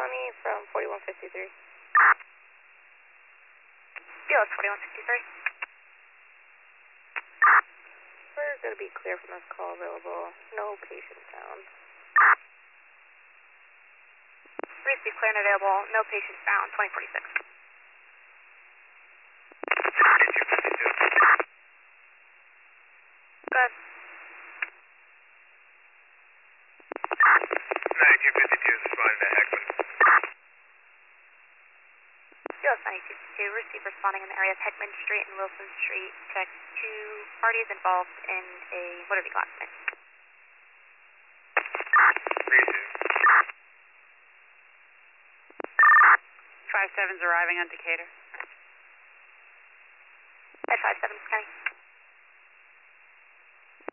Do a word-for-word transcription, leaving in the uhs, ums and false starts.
me from forty-one fifty-three. B L S forty-one fifty-three. We're going to be clear from this call available. No patient found. Reese, be clear and available. No patient found. twenty forty-six. Good. ninety-two fifty-two is responding to Heckman. B L S ninety-two fifty-two, receive responding in the area of Heckman Street and Wilson Street. Check two parties involved in a motor vehicle accident. Receive. Five seven's arriving on Decatur. At five seven, Kenny.